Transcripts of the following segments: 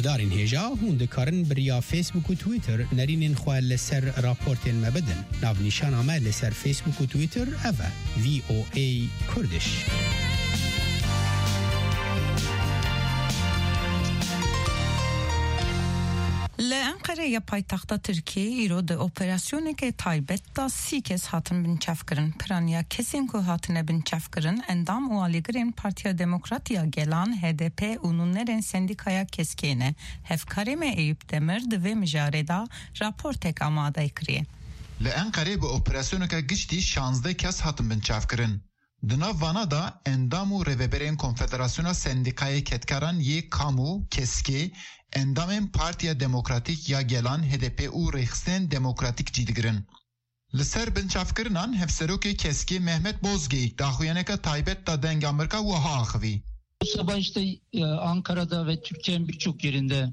هدارین هجا هون دکارن بریا فیسبوک و تویتر نرینین خواه لسر راپورتین مبدن ناو نیشان آمه لسر فیسبوک و تویتر اوه VOA کردش لأنقره یا پایتخت ترکیه ایرو ده اپراسیونی که تایبت دا 30 کس هاتن بنچف کرن پرانیا کسین که هاتن بنچف کرن اندام و آلیگرین پارتیا دموکراتیا گلان HDP اونونرین سندیکایا کسکینه هفکاریم ایوب دمر دوی مجاره دا راپورتک آماده کریه لأنقره به اپراسیونی که گشتی 16 کس هاتن بنچف کرن دناو وانا دا اندام و رویبرین کنفدراسیون سندیکای کتکاران یه کامو کسکی اندام پارتیا دموکراتیک یا گلان HDP و ریخستین دموکراتیک جیدگرن. لسر بنچافکرنان هفسروکی کسکی مهمت بozgeyik dahuyaneka taybet da deng Amerika ve hakhvi. Bu sabah işte Ankara'da ve Türkiye'nin birçok yerinde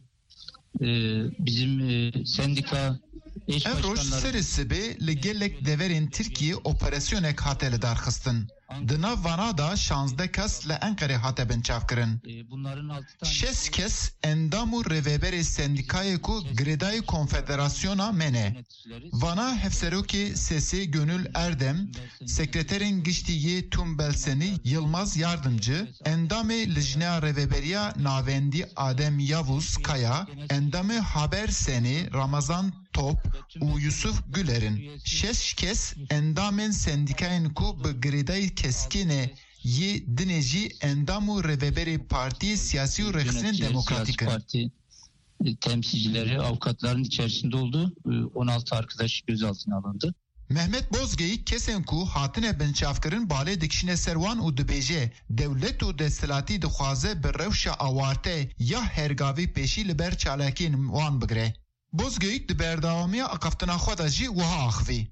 bizim sendika eş başkanları... Ev serisi be legelek deverin Türkiye operasyonek hateli darxıstin. Dına vana da 16 kes le Ankara hate bençavkirin. 6 kes endamu reveberi sendikayı ku Greday Konfederasyona mene. Vana hefseroki sesi Gönül Erdem, sekreterin giştiyi Tumbelseni Yılmaz Yardımcı, endame lijnea reveberiya navendi Adem Yavuz Kaya, endame haber seni Ramazan Top u Yusuf Güler'in. 6 kes endamen sendikayın ku Greday keskine yi dineci endamu reveberi parti siyasi u reksinin demokratikın. Parti temsilcileri, avukatların içerisinde oldu. 16 arkadaş gözaltına alındı. Mehmet Bozgeyik kesen ku hatine bençavkirin bale dikişine servan u dibêje devlet u destilati dixwaze bi rewşa awarte ya hergavî peşî li ber çalakiyên wan bigire. Bozgeyik di berdewamiya aqaftina xwe de jî wiha axivî.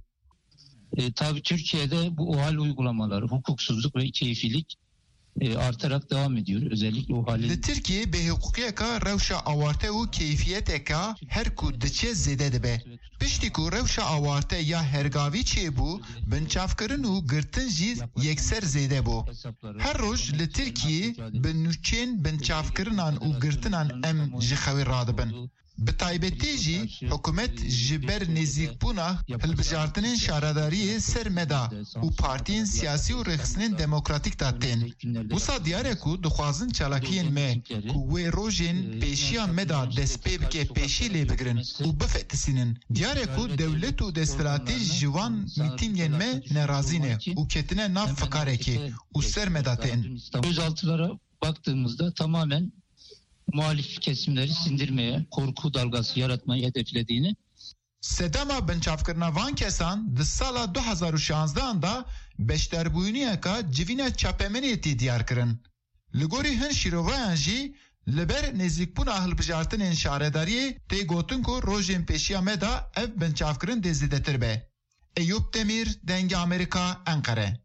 Tabii Türkiye'de bu OHAL uygulamaları, hukuksuzluk ve keyfilik artarak devam ediyor. Özellikle OHAL'in... Türkiye be hukukiyeka rewşa awarte u keyfiyeteka her ku diçe zêde dibe. Piştî ku rewşa awarte ya hergavî çêbû, binçavkirin û girtin jî yekser zêde bû. Her roj li Türkiye bi nûçên binçavkirinan û girtinan em ji xewê radibin. Bi taybetî jî hikûmet ji ber nêzîkbûna hilbijartinên şaredariyê ser meda û partiyên siyasî û rexistinên demokratîk da tên. Wisa diyar e ku dixwazin çalakiyên me ku wê rojên pêşiya me da dest pê bike pêşî lê bigirin û bifetisînin. Diyar e ku dewlet û desthilatî ji wan mîtîngên me nerazî ne û ketine nav fikarekê û ser me da tên. Gözaltılara baktığımızda tamamen muhalif kesimleri sindirmeye, korku dalgası yaratmayı hedeflediğini. Sedema bençavkirina van kesan di sala 2016 da beşterbûyîniyeka civîna çapemeniyetî diyar kirin. Li gorî hin şîrovayan jî li ber nêzîkbûna hilbijartinên şaredariyê tê gotin ku rojên pêşiya me da ev bençavkirin dê zêdetir be. Eyüp Demir, Dengê Amerika, Ankara.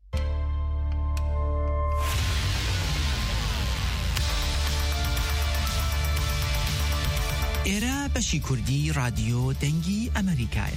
ئێرە بەشی کوردی رادیۆ دەنگی ئەمریکایە.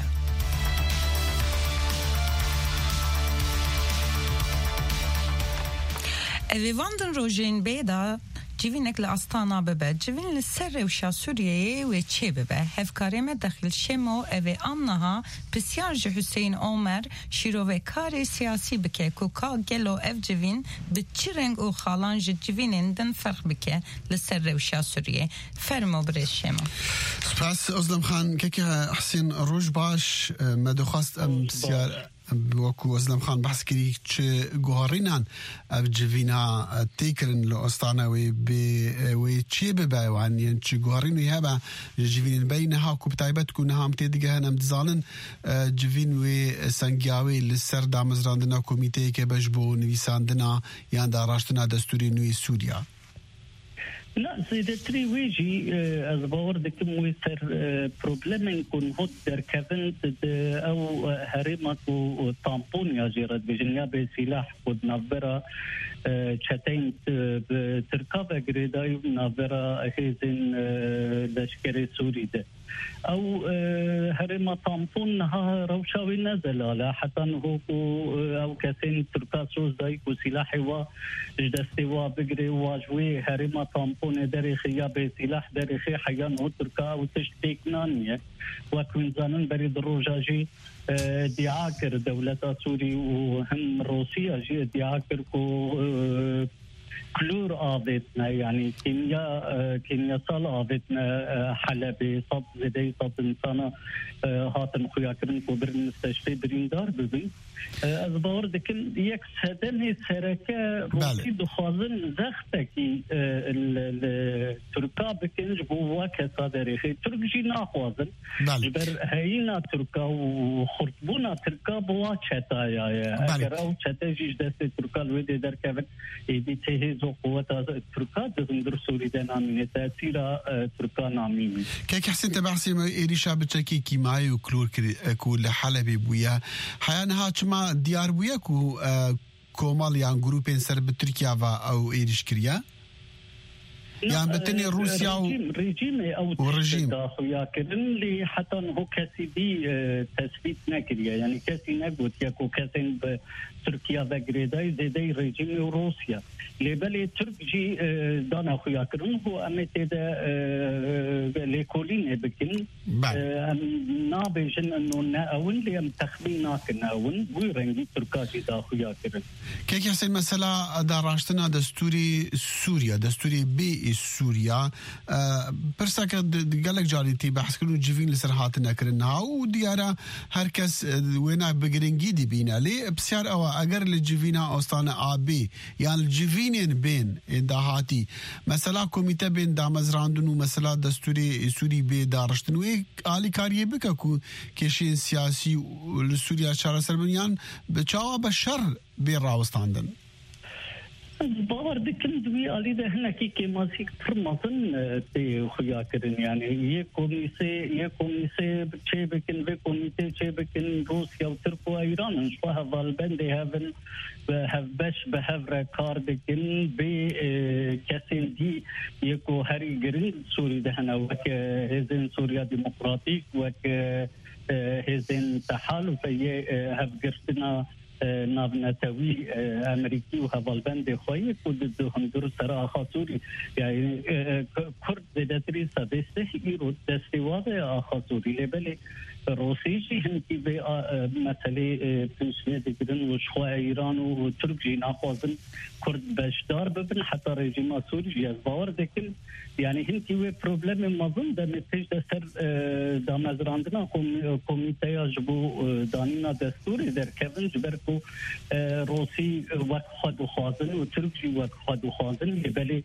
Evivandın rojên bêda civînek li Astana bibe, civîn li ser rewşa Sûriyeyê wê çê bibe. Hevkarê me dexil şemo evê annaha pisyar ji Hüseyin Omer şîrovekarê siyasî bike ku ka gelo ev civîn bi çi reng û xalan ji civînên din ferq bike li ser rewşa Sûriyê. Fermo birêz şemo. Spas Özlem Xan keke Hüseyin roj baş me dixwast em pisyar وەکو ئەزلەم خان بەحس کردی چ گۆڕینان ئەو جڤینا تێکردن لە ئۆستانەوەی بێ چێ ببایوان یان چ گۆڕینی هەبە جڤینن بەی نەها کو بتایبەت کو نەهام تێدیگە هەن ئەم دزانن جڤین وێ سەنگیاوەی لەسەر دامەزراندنا کۆمیتەیەکە بەش بۆ نویساندنا یان داڕاشتنا دەستوری نوێی سووریا. لا زیادتری ویجی از باور دکم ویتر پروبلمین کن هود در کردن او هریمات و تامپون یا جیرد بجنیا به سلاح خود نبرا چتین ترکاب گریدای نبرا هیزن لشکر سوری ده. او هرما طامطون ها روشاوي نزل لا حتى هو او كاسين تركاسوس دايك وسلاحي و جدستي و بقري واجوي هرما طامطون دريخيا بسلاح دريخي حيان هو تركا وتشتيك نانية وكون زانن بريد الروجاجي ديعاكر دولة سوري وهم روسيا جي ديعاكر كلور آذتنا يعني كيمياء صال آذتنا حلبي صد زدي صد إنسانا هاتن خوياكرن كوبرن مستشفى بريندار ببين از باور دکن یک سدن سرکه روسی دخوازن زختکی ترکا بکنج بوا کسا دریخی ترک جی ناخوازن بر هینا ترکا و خورتبونا ترکا بوا چتایا اگر او چتا جیش دست ترکا لویده در کبن ایدی تهیز و قوت ترکا دزندر سوری ده نامینه تأثیر ترکا نامینه که حسن تبعثی ایریشا بچکی کیمایی و کلور کل حلبی بویا حیانها ما دیار بویا کو کومالیان گروپین سر به ترکیه و او ایریش کریا يعني بتني روسيا رجيم او رجيم داخليا كرن لي حتى هو كاسبي تثبيت نكريا يعني كاسي نقول ياكو كاسين بتركيا بغريداي زي رجيم روسيا لبلي تركي دانا اخويا كرن هو امتدا ليكولين بكن نابجن انه اون لي متخبينا كناون ويرنجي تركاشي داخليا كرن كيف يحسن مثلا داراشتنا دستوري سوريا دستوري بي سوريا برسا قالك جاريتي بحث كلو جيفين لسرحات نكرنها وديارة هركس وينا بقرنجي دي بينا لي بسيار او اگر الجيفينا اوستانا آبي يعني الجيفينين بين داهاتي مثلا كوميتا بين دامزراندن ومثلا دستوري سوري بي دارشتنوي آلي كاريه بكاكو كيشين سياسي لسوريا شارع سربنيان بچاوا بشر بين راوستاندن باور دكن دوي علي ده هنا كي ماسك فرماتن تي خيا كرن يعني ये कोमिसे छे बकिन वे कोमिते छे बकिन روسيا وتركيا ايران شوها والبن they have bash behave record بكن ب كاسين دي يكو هاري جرين سوري ده هنا وك هزين سوريا ديمقراطيك وك هزين تحالف هاف جرتنا نابنتوي امريكي وهالبند خوي كود هم سرا خاطوري يعني كرد دتري سدسته يرد دستواد خاطوري لبل روسيجي هنتي مساله تنشنه دكن وشوا ايران وتركيا ناخذن كرد بشدار ببن حتى رجيم سوريا باور دكن يعني هنتي و بروبلم مازن ده متج دستر دامزراندنا كوميتي يجبو دانينا دستوري در كفن جبركو روسي وقت خازن وتركي وقت خازن لبلي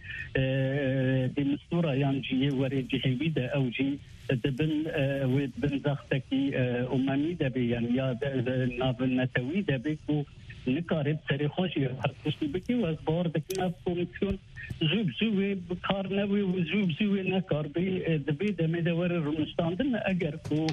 دي مستوره يعني جي وري جهوي ده او جي دبن ودبن زختكي اممي دبي يعني يا نافل نتوي دبيكو نكارب تاريخوشي هرتشتي بكي وازبار دكنا كوميسيون زوب بكارنوي وزوب نكاربي دبي دمي دور رمستاندن اگر كو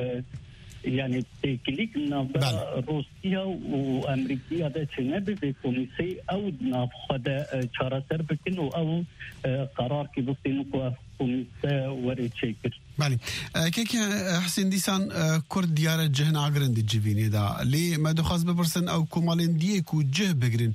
يعني تكليك نافذة روسيا وامريكيه ده تنبي بكوميسي او نافذة شارسر بكن او قرار كي بصينكو كوميسي وريتشيكر بالي كيك حسين ديسان كرد ديار جهن عقرن دي جيفيني دا لي ما دخاز ببرسن او كومالين ديكو جه بقرن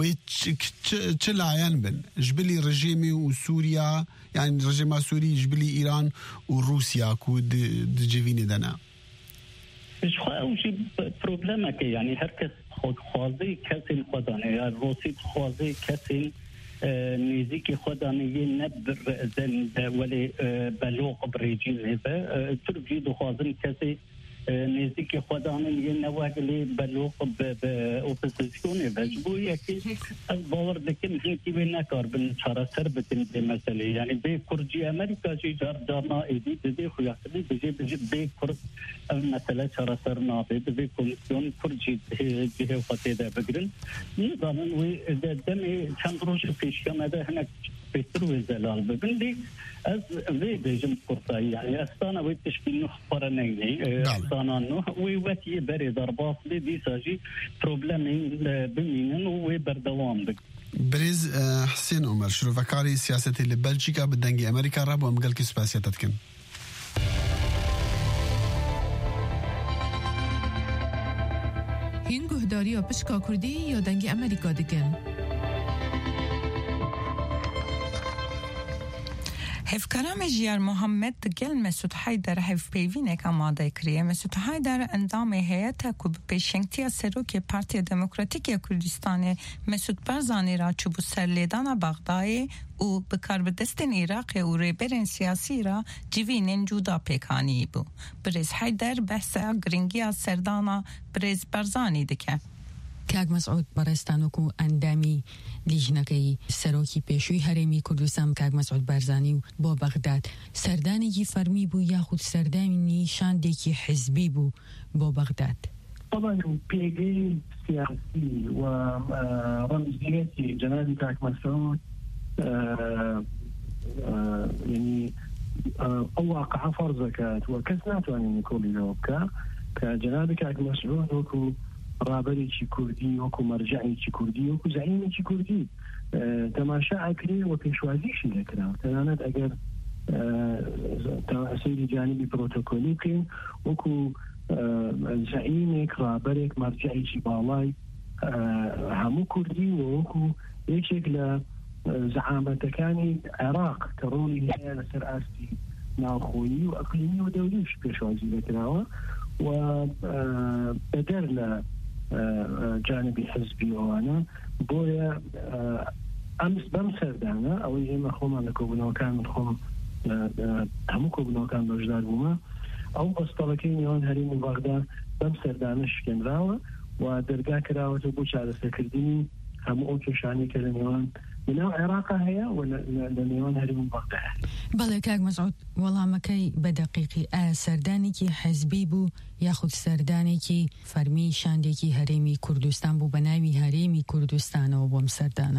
ويتشل عيان بن جبلي رجيمي وسوريا يعني رجيم سوري جبلي ايران وروسيا كو دي جيفيني دانا شو اوجي بروبلمك يعني هركس خود خوازي كاسين خدانه يعني روسي خوازي كاسين نيزيكي خدانه نبر زن ولي بلوغ بريجين هذا ترجي دخوازن كاسي نزيكي خدانه ينواجلي بلوغ باوبوزيسيون بجبو يكي باور دكن هنكي بنكار بالشارع سربتن بمثلا يعني بي كرجي امريكا جي جارنا ايدي دي خويا بيجي بي كرد مثلا شارع سرنا بي كوميسيون كرجي جهه فاتيدا بجرن نظام وي دمي چندروش پیش کمده هناك بيترو زلال ببندي از في بيجم قرطاي يعني استانا ويتشبين قرنيني استانا انه ويوتي بري ضربات دي ساجي بروبلمين بمينن وبردوام بك بريز حسين عمر شروفكاري سياسة اللي بلجيكا بالدنجي امريكا راب ومقال كي سباسياتتكن گهداری و پشکا کردی یا دنگی امریکا دکن. هفکرام جیار محمد گل مسعود حیدر هف پیوینک آماده کریه. مسعود حیدر اندام هیئت کوب پیشنگتی سروک پارتی دموکراتیک کردستان مسعود برزانی را چوب سرلیدان بغداد او بکار بدستن عراق و ریبرین سیاسی را جوینن جودا پیکانی بو. برز حیدر بحث گرینگی سردانا برز برزانی دکه. کاگ مسعود برستانوکو اندامی لیجنەکەی سەرۆکی پێشووی هەرێمی کوردستان کاگ مسعود بارزانی بۆ بەغداد سەردانێکی فەرمی بوو یاخود سەردانی شاندێکی حزبی بوو بۆ بەغداد. طبعا بيجي سياسي ورمزية جناب كاك مسعود يعني واقع فرزكات وكسنات يعني كل يوم كجناب كاك مسعود وكو رابريكي كردي وكو مرجعيكي كردي وكو زعيميكي كردي تماشا اكري وبيشوازيش لكرا تنانت اگر سيدي جانبي بروتوكوليكين وكو زعيمك رابرك مرجعيكي بالاي همو كردي وكو يكيك لزعامتكاني عراق تروني هي لسر آستي ناوخوي وأقليمي ودوليش بيشوازي لكراوة وبدر جانبي حزبي وانا بويا امس بمسردانا او يما خوما لكوبنا وكان من خوم همو كوبنا وكان بجدار بوما او بسطلكين يوان هريم بغداد بمسردانا شكين راوة ودرقا كراوة بوش على سكرديني همو اوكي شاني كرن يوان منو عراقة هي ولا نيوان هريم بغداد. بله کاگ مسعود وەڵامەکەی بە دەقیقی سەردانێکی حەزبی بوو یاخود سەردانێکی فەرمی شاندێکی هەرێمی کوردستان بوو بە ناوی هەرێمی کوردستانەوە بۆم سەردانە.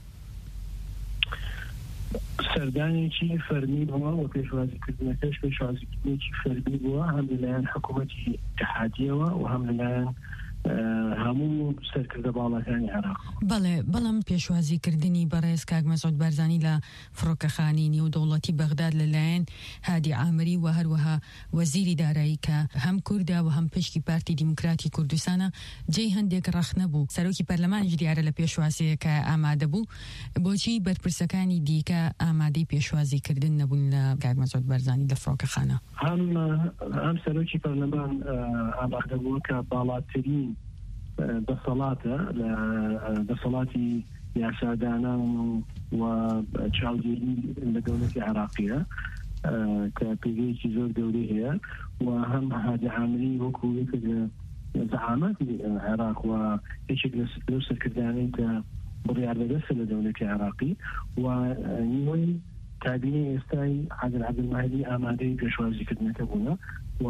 سەردانێکی فەرمی بووە و پێشوازیکردنەکەش پێشوازیکردنێکی فەرمی بووە هەم لەلایەن حکوومەتی اتحادیەوە و هەم لەلایەن هەموو سەرکردە باڵەکانی عێراق. بەڵێ بەڵام پێشوازیکردنی بەڕێز کاگ مەسعود بارزانی لە فڕۆکەخانی نێودەوڵەتی بەغداد لەلایەن هادی عامری و هەروەها وەزیری دارایی کە هەم کوردە و هەم پشکی پارتی دیموکراتی کوردستانە جێی هەندێک ڕەخ نەبوو. سەرۆکی پەرلەمانیش دیارە لە پێشوازیەکە ئامادە بوو. بۆچی بەرپرسەکانی دیکە ئامادەی پێشوازیکردن نەبوون لە کاگ مەسعود بارزانی لە فڕۆکەخانە؟ هەم سەرۆکی پەرلەمان ئامادە بووە کە باڵاترین بەسەڵاتە بەسەڵاتی یاسادانە و چاودێری لە دەوڵەتی عێراقیە کە پێگەیەکی زۆر گەورەی هەیە و هەم هادی عامری وەکو یەکێک لە زەعامەتی عێراق و یەکێک لەو سەرکردانەی کە بڕیار لەدەستە لە دەوڵەتی عێراقی و نیوەی کابینەی ئێستای عادل عەبدولماهدی ئامادەی پێشوازیکردنەکە بوونە و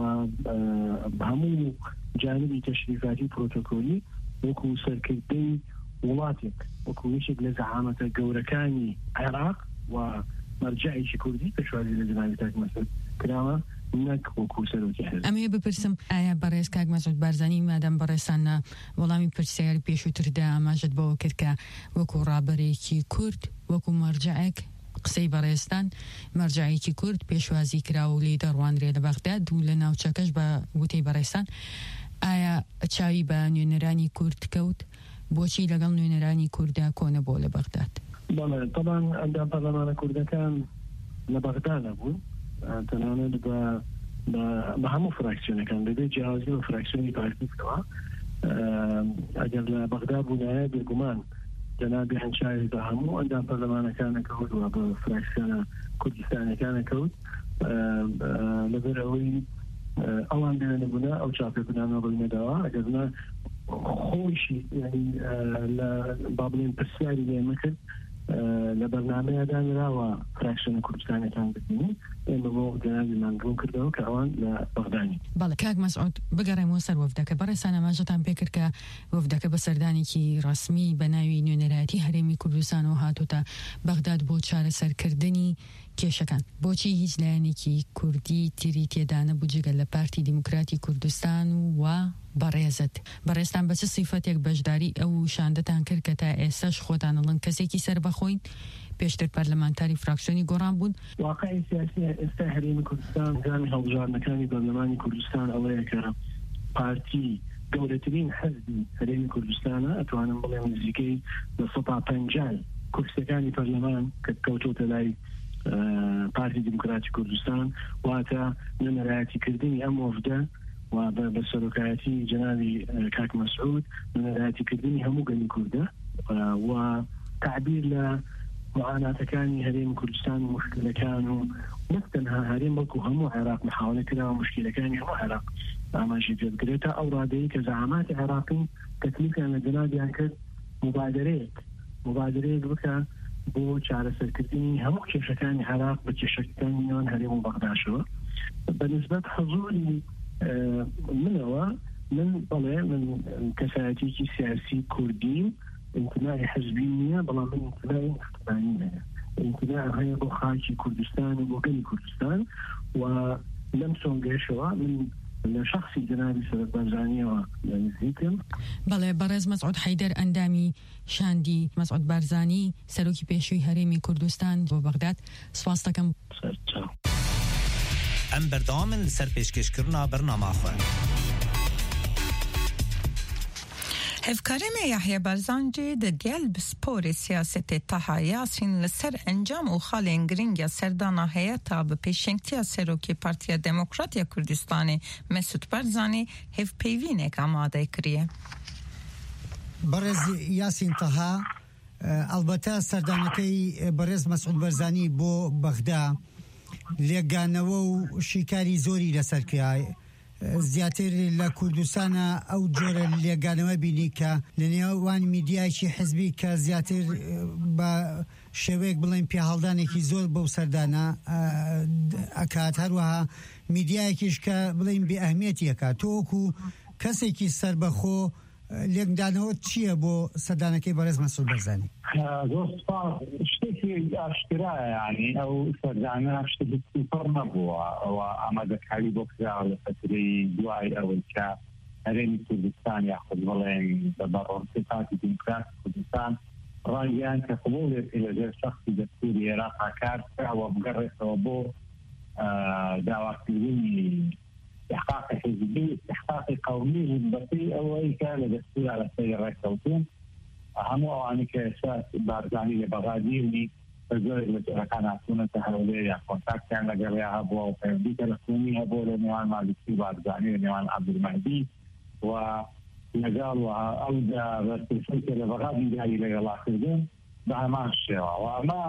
هەموو جانبی تشریفاتی پروتوکۆلی وەکو سەرکردەی وڵاتێک وەکو یەکێک لە زەعامەتە گەورەکانی عێراق و مەرجەعێکی کوردی پێشوازی لە جنابی کاک مەسعود کراوە نەک وەکو سەرۆکی حزب. ئەمەیە بپرسم ئایا بەڕێز کاک مەسعود بارزانی مادام بەڕێستانە وەڵامی پرسیاری پێشووتردا ئاماژت بەوە کرد کە وەکو ڕابەرێکی کورد وەکو مەرجەعێک قسەی بەڕێستان مەرجەعێکی کورد پێشوازی کراوە و لێ دەڕوانرێ لە بەغداد و لە ناوچەکەش بە وتەی بەڕێستان ئایا چاوی بە نوێنەرانی کورد کەوت؟ بۆچی لەگەڵ نوێنەرانی کووردا کۆنە بۆ لە بەغداد؟ بەڵێ طبعا ئەندام پەرلەمانە کوردەکان لە بەغدادە بوون تەنانەت بە هەموو فراکسیۆنەکان بەبێ جیاوازی بە فراکسیۆنی پارتیکەوە ئەگەر لە بەغداد بوونایە بێگومان جنابی هەنچاوی بە هەموو ئەندام پەرلەمانەکانە کەوت و بە فراکسیۆنە کوردستانەکانە کەوت لەبەر ئەوەی ئەوان دوێنە بوونە ئەو چاپێکبوونانە ڕووینەداوە ئەگەرنا خۆشی لە با بڵێن پرسیاری لێمە کرد لە بەرنامەیە دانراوە فراکسیۆنە کوردستانەکان ببینی ئێمە بۆ جەنابیمان ڕوون کردەوە کە ئەوان لە بەغدانی. بەڵێ کاک مەسعود بگەڕێمەوە سەر وەفدەکە بەڕێستان ئاماژەتان پێ کرد کە وەفدەکە بە سەردانێکی ڕەسمی بە ناوی نوێنەرایەتی هەرێمی کوردستانەوە هاتوتە بەغداد بۆ چارەسەرکردنی کێشەکان. بۆچی هیچ لایەنێکی کوردی تری تێدا نەبوو جگە لە پارتی دیموکراتی کوردستان و بەڕێستان بە چ سیفەتێک بەشداری ئەو شاندەتان کرد کە تا ئێستاش خۆتان ئەڵن کەسێکی سەر بەخۆین پێشتر پەرلەمانتاری فراکسیۆنی گۆڕان بوون؟ واقعی سیاسی ئێستا هەرێمی کوردستان گامی هەڵبژاردنەکانی پەرلەمانی کوردستان ئەوەیە کە پارتی گەورەترین حەزبی هەرێمی کوردستانە ئەتوانم بڵێم نزیکەی لە 150 کورسەکانی پەرلەمان کە کەوتۆتە لای پارتی دموکراتی کوردستان واتە نەنەرایەتیکردنی ئەم وەفدە و بە سەرۆکایەتی جەنابی کاک مەسعود نەنەرایەتیکردنی هەموو گەلی کوردە و تعبیر لە معاناتەکانی هەرێمی کوردستان و مشکلەکان و نەک تەنها هەرێم بەڵکو هەموو عێراق محاولە کراوە مشکلەکانی هەموو عێراق ئاماژی پێ بکرێتە ئەو ڕادەیە کە زەعاماتی عێراقی تەکلیفیان لە جەنابیان کرد مبادرەیەک بکە بۆ چارەسەرکردنی هەموو کێشەکانی عێراق بە کێشەکانی نێوان هەرێم و بەغداشەوە بەنسبەت حەزوری منەوە من کەسایەتێکی سیاسی کوردیم انتماعی حزبی نییە بەڵام من انتماعی اقتدایی هەیە انتماع هەیە بۆ خاکی کوردستان و بۆ گەلی کوردستان و لەم سۆنگەشەوە من لە شخصی جەنابی سەرۆک بارزانیەوە نزیکم. بەڵێ بەڕێز مەسعود حەیدەر ئەندامی شاندی مەسعود بارزانی سەرۆکی پێشووی هەرێمی کوردستان بۆ بەغداد سپاس دەکەم. ئەم بەردەوامن لەسەر پێشکەشکردنا بەرنامەخۆ. هفکارم یحیی بارزانجی د گل بسپور سیاست تها یاسین لسر انجام و خالین گرینگ سردانا هیئتا به پیشنگتی سروکی پارتی دموکراتی کردستان مسعود بارزانی هف پیوینه آماده کریه. برز یاسین تها البته سردانەکەی بەڕێز مەسعود بەرزانی بۆ بەغدا لێگانەوە و شیکاری زۆری لەسەر کرا زیاتر لە کوردستانە ئەو جۆرە لێگانەوە بینی کە لە نێوان میدیایکی حزبی کە زیاتر بە شێوەیەک بڵێن پێهەڵدانێکی زۆر بەو سەردانە ئەکات هەروەها میدیایەکیش کە بڵێن بێ ئەهمیەتی ئەکات تۆ وەکو کەسێکی سەربەخۆ لێکدانەوە چییە بۆ سەردانەکەی بەڕێز مەسعود بەرزانی؟ زۆر سپاس شتێکی ئاشکرایە یعنی ئەو سەردانە شتێکی سوپەر نەبووە ئەوە ئامادەکاری بۆ کراوە لە فترەی دوای ئەوەی کە هەرێمی کوردستان یاخود بڵێن بەڕۆنسی پارتی دموکراتی کوردستان ڕایان کە قبوڵێتی لەژێر شەخصی دەستوری عێراقا کار کراوە بگەڕێتەوە بۆ داواکردنی استحقاق حزبي استحقاق قومي للبطيء أو أي كان لدستور على السير الكوتون أهم أواني كأساس بارزاني لبغاديرني فزور اللي كان عطونا تحولي يا كونتاكت كان لقريها بوا وفهمدي تلقوني هبو لنوان مع دستور بارزاني لنوان عبد المهدي ونقالوا أودا بس الفكرة لبغادي جاي لغلا كردون بها الشيوة وما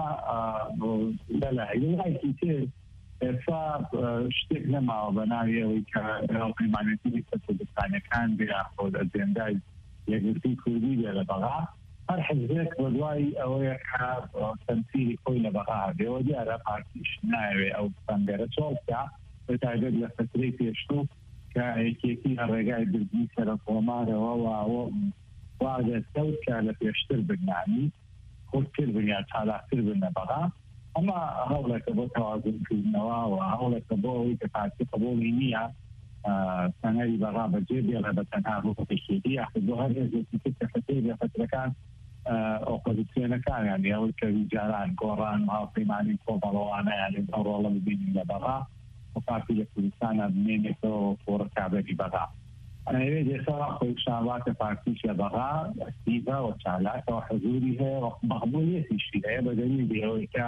لا يلغاي كتير صار شتێک نەماوە بە ناویەوەی کە قیمانەتی کوردستانیەکان بێخۆ ئەجێندای یەکگرتووی کوردی بێ لە بەغا هەر حزبێک بە دوای ئەوەیە کە تەمسیلی خۆی لە بەغا بێەوە دیارە پارتیش ناوێ ئەو سەنگەرە چۆڵکە بە تایبەت لە فترەی پێشوو کە یەکێکی لە ڕێگای بردنی سەرۆکۆمارەوە وادەستەوت کە لە پێشتر بنانی خۆتتر بن یا چالاکتر بن لە بەغا ئەمە هەوڵێکە بۆ تەوازنکردنەوە و هەوڵێکە بۆ ئەوەی کە پارتی قبوڵی نییە سەنەری بەغا بەجێ بێڵە بە تەنها بۆ پێشێتی یاخود بۆ هەر هێزێکی تر کە فترەی لە فترەکان ئۆپۆزیسیۆنەکان یعنی ئەوەی کە جاران گۆڕان هاوپەیمانی کۆمەڵەوانە یعنی ئەو ڕۆڵە ببینین لە بەغا و پارتی لە کوردستانە بمێنێتەوە بۆ ڕکابەری بەغا ئەوێ دێسەوە خۆی شاواتە پارتیش لە بەغا ئەکتیڤە و چالاکە و حەزوری هەیە و مەقبوڵیەتیشی هەیە بە دەلیلی ئەوەی کە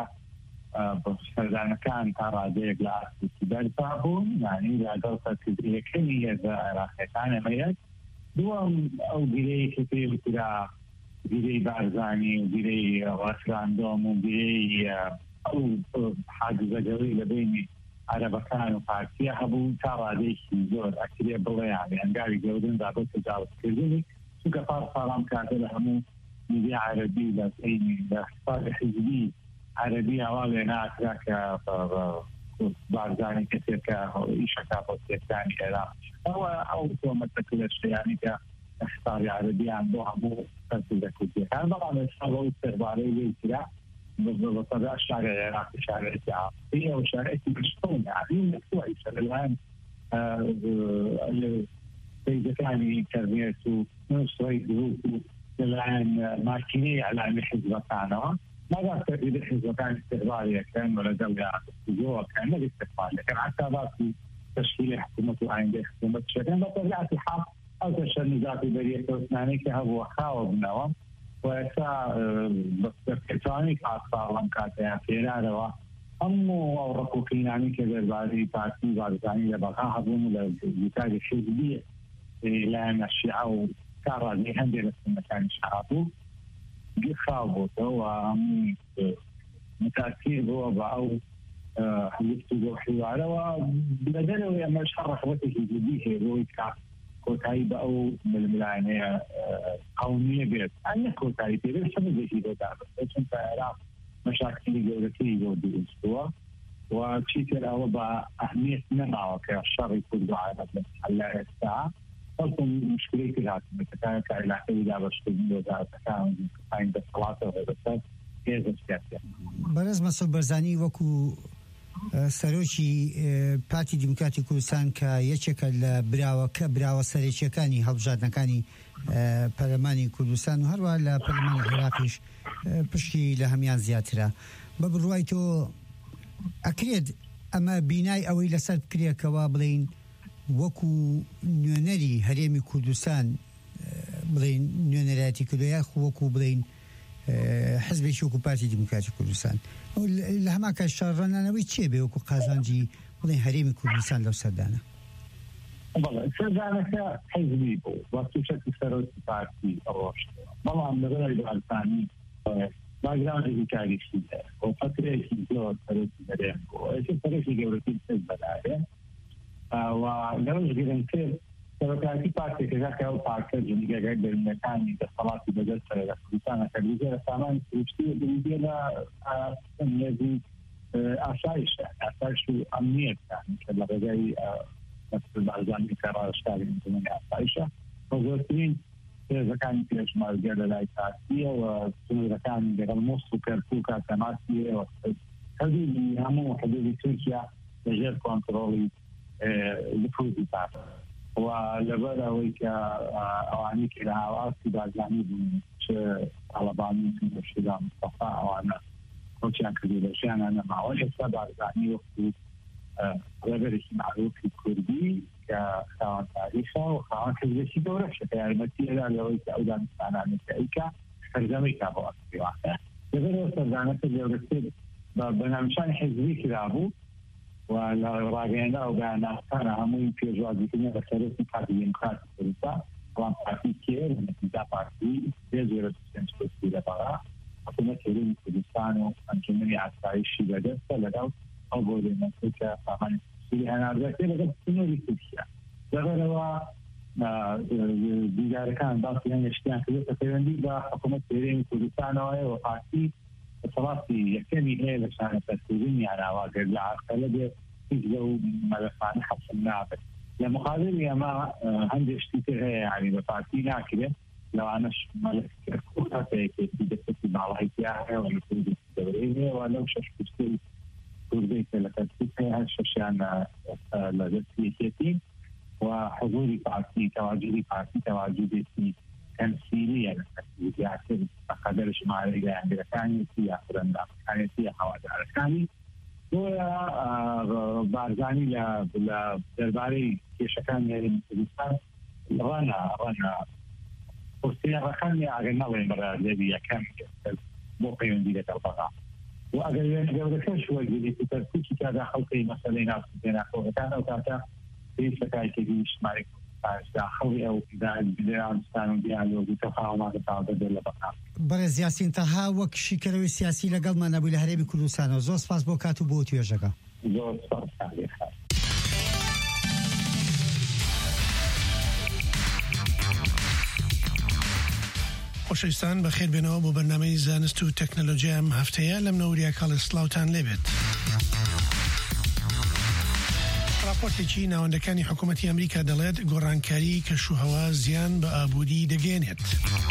سەردانەکان تا ڕادەیەک لە ئاستی بەرپا بوون یعنی لەگەڵ سەرکردنیەکەی هێزە عێراقیەکان ئەمەیەک دووەم ئەو گرەی کە پێ وترا گرەی بارزانی و گرەی ڕەفراندۆم و گرەی ئەو حاجزەگەڵی لە بینی عەرەبەکان و پارتیە هەبوو تا ڕادەیەکی زۆر ئەکرێ بڵێ یعنی ئەنگاوی گەورن بابەت تجاوزکردنی چونکە پاس ساڵام کاتە لە هەموو میدیا عەرەبی لە حساب حزبی عربي أولي ناكرا كبارزاني كثير كإيشا كابوسيكتاني إعلام هو أو متكل الشيء يعني كاختاري عربي عندها مو تنسيذ كثير كان طبعا الشغل استخباري ويكرا بطبع الشارع العراقي شارع التعاطية وشارع التبشتون يعني نفسه إيشا الآن إذا كان كرميته نصري جروبه الآن ماكينية على حزب كانوا ما قال تقريبا الحزب كان استقبالية كان ولا دولة جوا كان ما استقبالية كان حتى في تشكيل حكومة وعند حكومة شكل بطبيعة الحال ئەو تەشەنیزاتی بەریەکەوتنانەی کە هەبووە خاوە بنەوە و ئێستا بەپێچوانی کاتساڵم کاتەیە پێرارەوە هەموو ئەو ڕقوقینانی کە دەربارەی پارتی بارزانانی لە بەقا هەبوون لە وتاری حیزبی لایەنە شیعە و کاڕادی هەندێک لە سنەکانی شیعە بوو خاو بووتەوە و هەموو متاثیر بووە بە ئەو هەلفت و حیوارەوە لەدەرەوە ئەمەش هەر ڕەخوەتێکی جدی هەیە بۆی کە کۆتایی بە ئەو ململانەیە قەومیە بێت ئەنە کۆتایی پێبێت سەبەبێکی بۆدا بێت چونکە عێراق مەشاکلی گەورەکەی بۆ دروستووە و چیتر ئەوە بە ئەهمیەت نەماوە کە شەڕی کورد و عێراق لە ئێستا خەڵکم مشکلەی هاتووە کە عێلاقەی دابەشکردن وەزارەتەکان پایین دەسەڵاتەوە بەسەر هێزە سیاسیە. بەرز مەسعود بەرزانی وەکو سەرۆکی پارتی دیموکراتی کوردستان کە یەکێکە لە براوە سەرێکیەکانی هەڵبژاردنەکانی پەرلەمانی کوردستان و هەروە لە پەرلەمانی عێراقیش پشتی لە هەمیان زیاترە بە بڕوای تۆ ئەکرێت ئەمە بینای ئەوەی لەسەر بکرێکەوە بڵین وەکو نوێنەری هەرێمی کوردستان بڵین نوێنەرایەتی کردویە وەکو بڵین حزبێکی وەکو پارتی دیموکراتی کوردستان لە هەما کات شەڕەنانەوەی چێ بێ وەکو قازانجی بڵین هەرێمی کوردستان لەو سەردانە سەردانەکە حزبی بوو وەستوشەتی سەرۆکی پارتی ڕۆشتەوە بەڵام لەبەرای بارزانی باگراوندێکی کاریشی هەیە و فترەیەکی زۆر سەرۆکی هەرێم بوو سەرۆکی گەورەتی حزب بەدارێ و لەوەش گرنگتر سەرۆکایەتی پارتێکەکە کە ئەو پارتە جنگەکە گەرمەکانی دەسەڵاتی بەدەست سەر لە کوردستانەکە لە سامانی سروشتی بریدە لە نێزی ئاسایشە ئاسایش و ئەمنیەتان کە لە ڕێگای بارزانی کە ڕاشکاری نظامی ئاسایشە بە زۆرترین هێزەکانی پێشمەرگە لە لای پارتیە و سنوورەکانی لەگەڵ مۆست و کەرکووک تەماسیەوە هەدوودی هەموو حدودی تورکیا لەژێر کۆنتڕۆڵی نفوذی پارتە و لەبەر ئەوەی کە ئەوانی کە لە هاواستی بارزانی بوون چ تاڵەبانی شدا مستەفا ئەوانە کۆچیان کردو لەژیانە نەماوە ئێستا بارزانی وەکو ڕێبەرێکی معروفی کوردی کە خاوەن تاریخە و خاوەن حزبێکی گەورەشە کە یارمەتیەدا لەوەی کە ئەو دانستانانە کە ئەیکا سەرجەمەی کا بۆ ئەسپیوانە لەبەرەوە سەردانەکە گەورەتر بە ناونیشانی حزبی کرابوو و لە ڕاگەیەندا و بەیانناسانە هەمووی پێشوازیکردنە بە سەرۆکی پارتی دیموکراتی کوردستان بەڵام پارتی کێر نەتیجا پارتی پێ لەبەڕا حکوومەت هێرمی کوردستان و ئەنجومەنی ئاسایشی بەدەستە لەگەڵ ئەو بۆ لێنەکەی کە سامانی سووری هەناردەکەی لەگەڵ سنووری تورکیا لەبەرەوە دیدارەکان باسی هەنگشتیان کردێتە پەیوەندی بە حکوومەت هێرمی کوردستانەوەیە و پارتی دەسەڵاتی یەکەمی هەیە لە شانەسەرکردنی یاناواگەر لە عەرقەلە بێت هیچ لەو مەلەفانە حەسم نابێت لە مقابلی ئەمە هەندێک شتی تر هەیە یعنی بە پارتی ناکرێت لەوانەش مەلەفکردن هەتەیەکێتی دەستی باڵایتیا هەیە و کوردی دەورەی هەیە و لەو شەش پشتەی کوردی کە لە کەرکووک هەیە هەر شەشیان لە دەستی یەکێتی و حضوری پارتی تەواجدی پارتی تەواجدێتی تەمسیلیە لەسەر بەقەدەر ژمارەی گەیاندەکانیەتی یا خوێندەکانیەتی یا هەوادارەکانی بۆیە بارزانی لە دەربارەی کێشەکان هێرمی کوردستان ڕەنە پرسیارەکانی ئاگەر نەڵێن بەڕادێبی یەکەم بۆ پەیوەندی لەگەڵ بەغا و ئەگەر وێنە گەورەکەش وەرگریتی تەرکیبی کادا خەڵکی مەسەلەی ناوچەکان ئەو کاتە پێویستەکایەتی اجتماعی داخلی ئەو دانستان و دیالۆگی تەفاوەمانە تاوەدە لە بەقا بەڕێز یاسین تەها وەک شیکەرەوەی سیاسی لەگەڵمان نەبووی لە هەرێمی کوردستانەوە زۆر سپاس بۆ کات و بۆ توێژەکە زۆر سپاس خۆشەویستان بەخێر بێنەوە بۆ بەرنامەی زانست و تەکنۆلۆژیا ئەم هەفتەیە لەم نەوریا کاڵ سلااوتان لێبێت. راپۆرتێکی ناوەندەکانی حکوومەتی ئەمریکا دەڵێت گۆڕانکاری کەشوهەوا زیان بە ئابووری دەگەێنێت.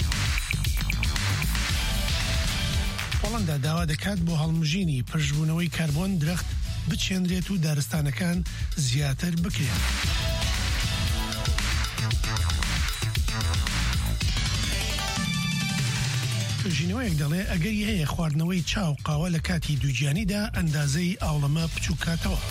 پۆڵەندا داوا دەکات بۆ هەڵمژینی پشتبوونەوەی کاربۆن درەخت بچێندرێت و دارستانەکان زیاتر بکرێن. توژینەوەیەک دەڵێ ئەگەری هەیە خواردنەوەی چاو قاوە لە کاتی دووگیانیدا ئەندازەی ئاڵەمە بچووکاتەوە.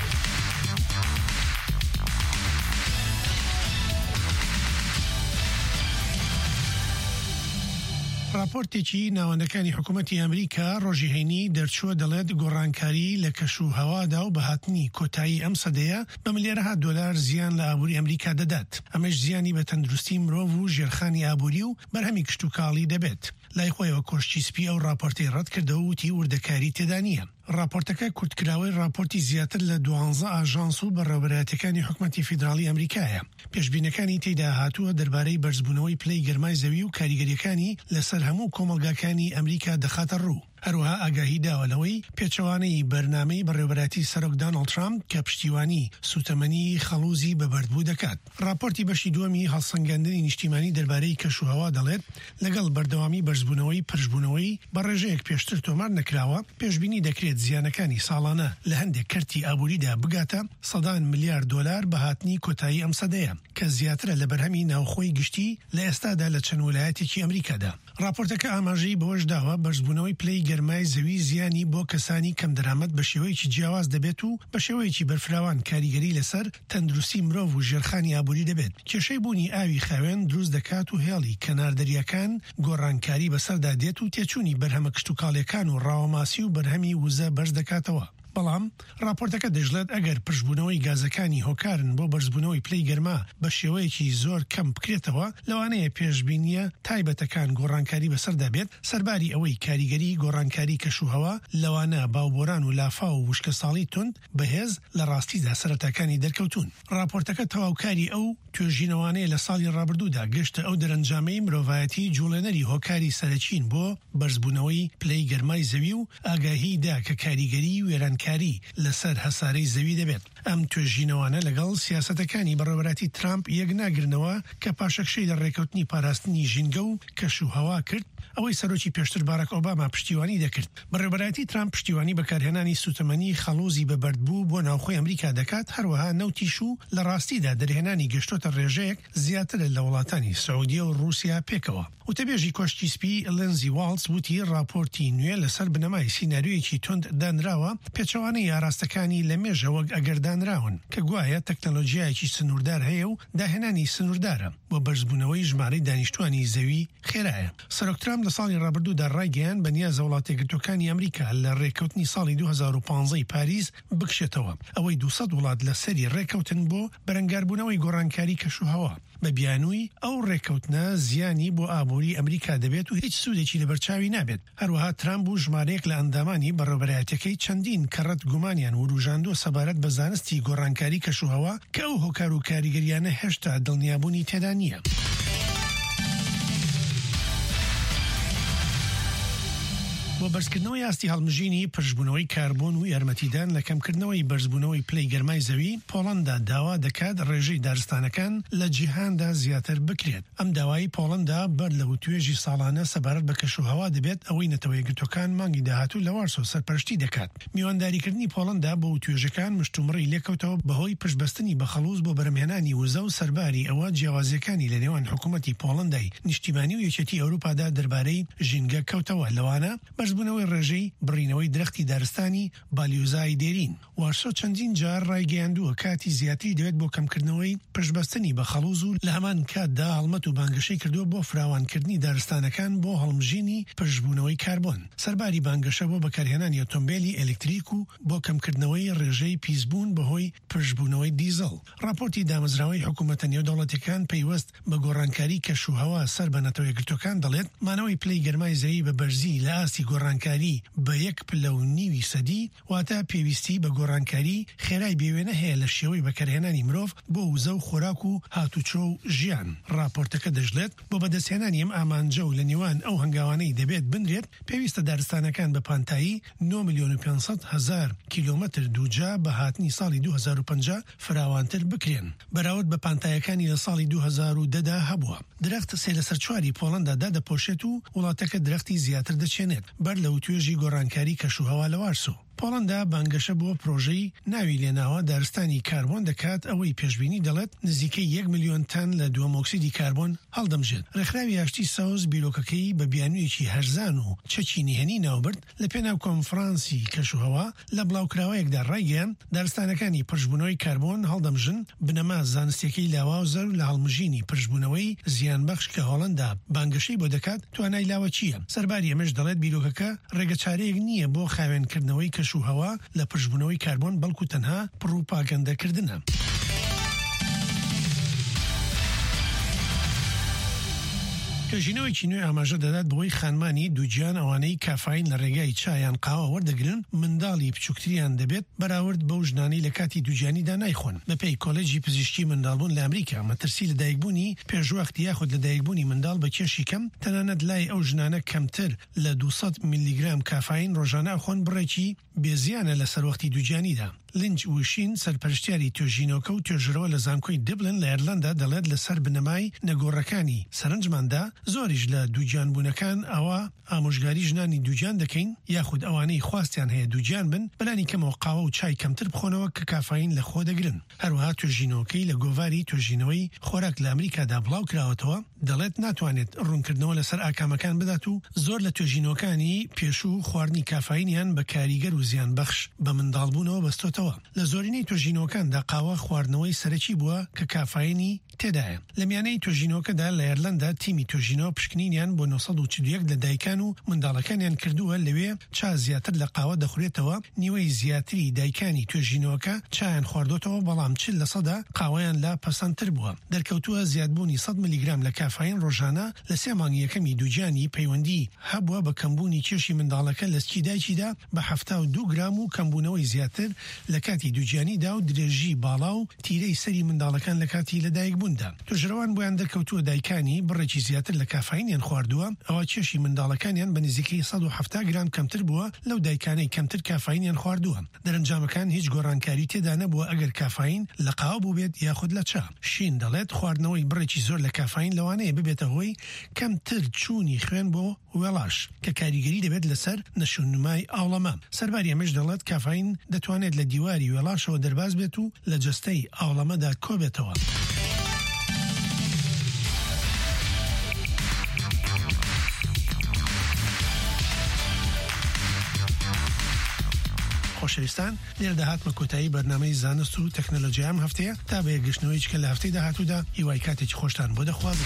راپۆرتێکی ناوەندەکانی حکوومەتی ئەمریکا ڕۆژی هەینی دەرچووە دەڵێت گۆڕانکاری لە کەشوهەوادا و بەهاتنی کۆتایی ئەم سەدەیە بە ملیارەها دۆلار زیان لە ئابووری ئەمریکا دەدات. ئەمەش زیانی بە تەندروستی مرۆڤ و ژێرخانی ئابووری و بەرهەمی کشتوکاڵی دەبێت. لای خۆیەوە کۆشتی سپی ئەو راپۆرتەی ڕەت کردەوە وتی وردەکاری تێدا نییە. راپۆرتەکە کورتکراوەی راپۆرتی زیاتر لە 12 ئاژانس و بەڕێوەبەرایەتیەکانی حکوومەتی فیدراڵی ئەمریکایە. پێشبینەکانی تێدا هاتووە دەربارەی بەرزبوونەوەی پلەی گەرمای زەوی و کاریگەریەکانی لەسەر هەموو کۆمەلگاکانی ئەمریکا دەخاتە ڕوو. هەروەها ئاگاهی داوەلەوەی پێچەوانەی بەرنامەی بەڕێوەبەراتی سەرۆک دۆناڵد ترامپ کە پشتیوانی سوتەمەنی خەڵوزی بەبەردبوو دەکات. راپۆرتی بەشی دووەمی هەڵسەنگاندنی نیشتیمانی دەربارەی کەشوهەوا دەڵێت لەگەڵ بەردەوامی بەرزبوونەوەی پرژبوونەوەی بە ڕێژەیەک پێشتر تۆمار نەکراوە پێشبینی دەکرێت زیانەکانی ساڵانە لە هەندێک کەرتی ئابووریدا بگاتە سەدان ملیار دۆلار بەهاتنی کۆتایی ئەم سەدەیە کە زیاترە لە بەرهەمی ناوخۆی گشتی لە ئێستادا لە چەند ویلایەتێکی ئەمریکادا. راپۆرتەکە ئاماژەی بەوەش داوە بەرزبوونەوەی پلەی گەرمای زەوی زیانی بۆ کەسانی کەم دەرامەت بە شێوەیەکی جیاواز دەبێت و بە شێوەیەکی بەرفراوان کاریگەری لەسەر تەندروستی مرۆڤ و ژێرخانی ئابووری دەبێت. کێشەی بوونی ئاوی خاوێن دروست دەکات و هێڵی کەناردەریەکان گۆڕانکاری بەسەردا دێت و تێچوونی بەرهەمە کشتوکاڵیەکان و ڕاوەماسی و بەرهەمی وزە بەرز دەکاتەوە. بەڵام راپۆرتەکە دەژڵێت ئەگەر پشتبوونەوەی گازەکانی هۆکارن بۆ بەرزبوونەوەی پلەی گەرما بە شێوەیەکی زۆر کەم بکرێتەوە لەوانەیە پێشبینیە تایبەتەکان گۆڕانکاری بەسەردا بێت سەرباری ئەوەی کاریگەری گۆڕانکاری کەشوهەوا لەوانە باوبۆران و لافا و وشکە ساڵی تند بەهێز لە ڕاستیدا سەرەتاکانی دەرکەوتون. راپۆرتەکە تەواوکاری ئەو توێژینەوانەیە لە ساڵی ڕابردوودا گەشتە ئەو دەرەنجامەی مرۆڤایەتی جوڵێنەری هۆکاری سەرەکین بۆ بەرزبوونەوەی پلەی گەرمای زەوی و ئاگاهیدا کە کاریگەری وێرانکاری لەسەر هەسارەی زەوی دەبێت. ئەم توێژینەوانە لەگەڵ سیاسەتەکانی بەڕێوەبەراتی ترامپ یەک ناگرنەوە کە پاشەکشەی لە ڕێکەوتنی پاراستنی ژینگە و کەشوهەوا کرد ئەوەی سەرۆکی پێشتر باراک ئۆباما پشتیوانی دەکرد. بەڕێوەبەراتی ترامپ پشتیوانی بەکارهێنانی سوتەمەنی خەڵوزی بەبەردبوو بۆ ناوخۆی ئەمریکا دەکات هەروەها نەوتیش و لە ڕاستیدا دەرهێنانی گەشتۆتە ڕێژەیەک زیاتر لە وڵاتانی سعودیە و رووسیا پێکەوە. وتەبێژی کۆشتی سپی لێنزی واڵز وتی راپۆرتی نوێ لەسەر بنەمای سیناریۆیەکی تند دانراوە پێچەوانەی یاراستەکانی لە مێژە وەک ئەگەردانراون کە گوایە تەکنەلۆژیایەکی سنووردار هەیە و داهێنانی سنووردارە بۆ بەرزبوونەوەی ژمارەی دانیشتوانی زەوی خێرایە. سەرۆک ترامپ لە ساڵی ڕابردوودا ڕایگەیان بە نیازە وڵاتە یەکگرتووەکانی ئەمریکا لە ڕێکەوتنی ساڵی 2015 پاریس بکشێتەوە ئەوەی 200 وڵات لە سەری ڕێکەوتن بۆ بەرەنگاربوونەوەی گۆڕانکاری کەشوهەوا. بە بیانووی ئەو ڕێکەوتنە زیانی بۆ ئابووری ئەمریکا دەبێت و هیچ سوودێکی لەبەرچاوی نابێت. هەروەها ترامپ و ژمارەیەک لە ئەندامانی بەڕێوەبەرایەتیەکەی چەندین کەڕەت گومانیان وروژاندووە سەبارەت بە زانستی گۆڕانکاری کەشوهەوا کە ئەو هۆکار و کاریگەریانە هێشتا دڵنیابوونی تێدا نییە. بۆ بەرزکردنەوەی ئاستی هەڵمژینی پشتبوونەوەی کاربۆن و یارمەتیدان لە کەمکردنەوەی بەرزبوونەوەی پلەی گەرمای زەوی پۆڵەندا داوا دەکات ڕێژەی دارستانەکان لە جیهاندا زیاتر بکرێت. ئەم داوای پۆڵەندا بەر لە توێژی ساڵانە سەبارەت بە کەشوهەوا دەبێت ئەوەی نەتەوە یەکگرتووەکان مانگی داهاتوو لە وارسۆ سەرپەرشتی دەکات. میوانداریکردنی پۆڵەندا بۆ توێژەکان مشتومڕی لێکەوتەوە بەهۆی پشتبەستنی بە خەڵوز بۆ بەرهەمهێنانی وزە و سەرباری ئەوە جیاوازیەکانی لە نێوان حکوومەتی پۆڵەندای نیشتیمانی و یەکێتی ئەوروپادا دەربارەی ژینگە کەوتەوە. لەوانە بەرزبوونەوەی ڕێژەی بڕینەوەی درەختی دارستانی بالیوزای دێرین. وارسۆ چەندین جار ڕایگەیاندووە کاتی زیاتری دەوێت بۆ کەمکردنەوەی پشتبەستنی بە خەڵوز و لە هەمان کاتدا هەڵمەت و بانگەشەی کردووە بۆ فراوانکردنی دارستانەکان بۆ هەڵمژینی پشتبوونەوەی کاربۆن. سەرباری بانگەشە بۆ بەکارهێنانی ئۆتۆمبیلی ئەلکتریک و بۆ کەمکردنەوەی ڕێژەی پیسبوون بەهۆی پشتبوونەوەی دیزەڵ. راپۆرتی دامەزراوەی حکوومەتە نێودەوڵەتیەکان پەیوەست بە گۆڕانکاری کەشوهەوا سەر بە نەتەوە یەکگرتووەکان دەڵێت مانەوەی پلەی گەرمای زەوی بە بەرزی لە ئاستی گۆڕانکاری بە 1.5 سەدی واتە پێویستی بە گۆڕانکاری خێرای بێوێنە هەیە لە شێوەی بەکارهێنانی مرۆڤ بۆ وزە و خۆراک و هاتوچۆ و ژیان. راپۆرتەکە دەژڵێت بۆ بەدەستهێنانی ئەم ئامانجە و لە نێوان ئەو هەنگاوانەی دەبێت بنرێت پێویستە دارستانەکان بە پانتایی 9,500,000 کیلۆمەتر دووجا بە هاتنی ساڵی 2050 فراوانتر بکرێن بەراورد بە پانتایەکانی لە ساڵی 2010دا هەبووە. درەخت سێ لەسەر چواری پۆڵەندا دادەپۆشێت و وڵاتەکە درەختی زیاتر دەچێنێت بەر لەو توێژی گۆڕانکاری کەشوهەوا لە وارسۆ. پۆڵەندا بانگەشە بۆ پرۆژەی ناوی لێناوە دارستانی کاربۆن دەکات ئەوەی پێشبینی دەڵێت نزیکەی 1 ملیۆن تن لە دووەمۆکسیدی کاربۆن هەڵدەمژێت. ڕێکخراوی ئاشتی ساوز بیرۆکەکەی بە بیانوویەکی هەرزان و چەکی نهێنی ناوبرد لە پێناو کۆنفرانسی کەشوهەوا لە بڵاوکراوەیەکدا ڕایگەیاند دارستانەکانی پشتبوونەوەی کاربۆن هەڵدەمژن بنەما زانستیەکەی لاواوزەر لە هەڵمژینی پشتبوونەوەی زیانبەخش کە هۆڵەندا بانگەشەی بۆ دەکات توانای لاوە چییە؟ سەرباری ئەمەش دەڵێت بیرۆکەکە ڕێگە چارەیەک نییە بۆ خاوێنکردنەوەی کەشوهەوا لە پشتبوونەوەی کاربۆن بەڵکو تەنها پڕوپاگەندەکردنە. توێژینەوەیکی نوێ ئاماژە دەدات بۆی خانمانی دووجیان ئەوانەی کافین لە ڕێگای چایان قاوە وەردەگرن منداڵی بچووکتریان دەبێت بەراورد بەو ژنانەی لە کاتی دووجیانیدا نایخۆن. بەپێی کۆلێجی پزیشکی منداڵبوون لە ئەمریکا مەترسی لە دایکبوونی پێشوەختی یاخود لە دایکبوونی منداڵ بە کێشی کەم تەنانەت لای ئەو ژنانە کەمتر لە 200 میلیگرام کافین ڕۆژانە خۆن بڕێکی بێزیانە لە سەروەختی دووجیانیدا. لینچ وشین سەرپەرشتیاری توێژینەوەکە و توێژەرەوە لە زانکۆی دبلن لە ئێرلەندا دەڵێت لەسەر بنەمای نەگۆڕەکانی سەرنجماندا زۆریش لە دووجیانبوونەکان ئەوە ئامۆژگاری ژنانی دووجیان دەکەین یاخود ئەوانەی خواستیان هەیە دووجیان بن بەلانی کەمەوە قاوە و چای کەمتر بخۆنەوە کە کافین لە خۆ دەگرن. هەروەها توێژینەوەکەی لە گۆڤاری توێژینەوەی خۆراک لە ئەمریکادا بڵاو کراوەتەوە دەڵێت ناتوانێت ڕوونکردنەوە لەسەر ئاکامەکان بدات و زۆر لە توێژینەوەکانی پێشوو خواردنی کافینیان بە کاریگەر و زیان بەخش بە منداڵبوونەوە بەستۆتەوە. لە زۆرینەی توێژینەوەکاندا قاوە خواردنەوەی سەرەکی بووە کە کافینی تێدایە. لە میانەی توێژینەوەکەدا لە ئێرلەندا تیمی توێژینەوە پشکنینیان بۆ 941 لە دایکان و منداڵەکانیان کردووە لەوێ چا زیاتر لە قاوە دەخورێتەوە نیوەی زیاتری دایکانی توێژینەوەکە چایان خواردۆتەوە بەڵام 40% قاوەیان لا پەسەندتر بووە. دەرکەوتووە زیادبوونی 100 میلیگرام لە کافین ڕۆژانە لە 3 مانگی یەکەمی دووجیانی پەیوەندی هەبووە بە کەمبوونی کێشی منداڵەکە لە سکی دایکیدا بە 72 گرام و کەمبوونەوەی زیاتر لە کاتی دووجیانیدا و درێژی باڵا و تیرەی سەری منداڵەکان لە کاتی لەدایک بووندا. توێژەرەوان بۆیان دەرکەوتووە دایکانی بڕێکی زیاتر لە کافینیان خواردووە ئەوە کێشی منداڵەکانیان بە نزیکەی 170 گرام کەمتر بووە لەو دایکانەی کەمتر کافینیان خواردووە. دەرەنجامەکان هیچ گۆڕانکاری تێدا نەبووە ئەگەر کافین لە قاوە بوو بێت یاخود لە چا. شین دەڵێت خواردنەوەی بڕێکی زۆر لە کافین لەوانەیە ببێتە هۆی کەمتر چوونی خوێن بۆ وێڵاش کە کاریگەری دەبێت لەسەر نەشونمای ئاوڵەمە. سەرباری ئەمەش دەڵێت کافین دەتوانێت لە دیواری وێڵاشەوە دەرباز بێت و لە جەستەی ئاوڵەمەدا کۆبێتەوە. خۆشەویستان لێرە داهاتمە کۆتایی بەرنامەی زانست و تەکنۆلۆژیا ئەم هەفتەیە تا بە یەکگەشتنەوەیەک کە لە هەفتەی داهاتوودا هیوای کاتێکی خۆشتان بۆ دەخوازم.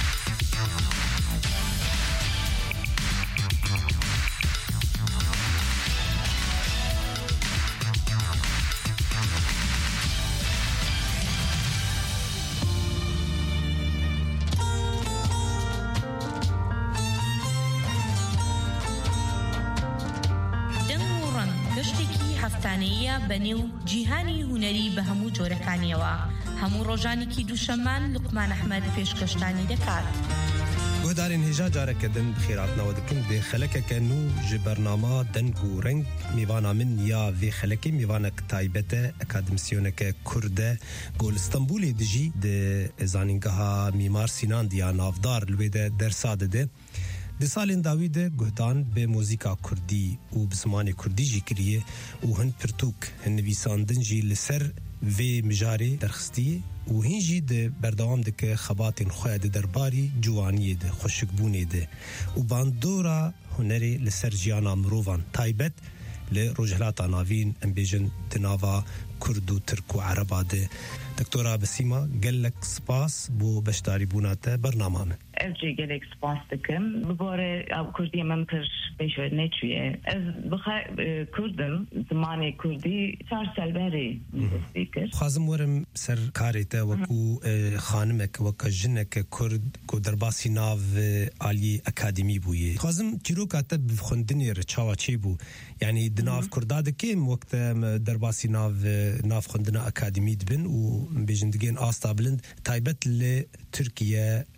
بەنێو جیهانی هونەری بە هەموو جۆرەکانیەوە هەموو ڕۆژانێکی دووشەممان لوقمان ئەحمەد پێشکەشتانی دەکات. گۆدارên hêja carekedin xêratnawe dikin dê xelekeke nû ji bernama deng û reng mêvana min ya vê xelekê mêvanek taybet e akademisyoneke Kurd e Gol İstanbulê dijî di zanîngeha Mîmar Sinan diya navdar li wê de dersa dide. Di salên dawî de guhdan bê muzîka Kurdî û bi zimanê Kurdî jî kiriye û hin pirtûk hin nivîsandin jî li ser vê mijarê derxistiye û hin jî di berdewam dike xebatên xwe di derbarî ciwaniyê de xweşikbûnê de û bandora hunerê li ser jiyana mirovan taybet li rojhilata navîn em bêjin di nava Kurd û Tirk û Ereba de. Doktora Besîma gelek spas bû beşdarîbûna te bernama min. Ez jê gelek spas dikim bi borê Kurdiyê min pir pêşve neçûye. Ez bixe Kurdim zimanê Kurdî çar selberê destî kir. Xwazim werim ser karê te wekû xanimek weka jineke Kurd ku derbasî nav aliyê akademî bûye. Xwazim çîroka te bi xwendinê re çawa çê bû. Yani di nav Kurda dikim wekte derbasî nav xwendina akademî dibin û bêjin digên asta bilind taybet li Tirkiye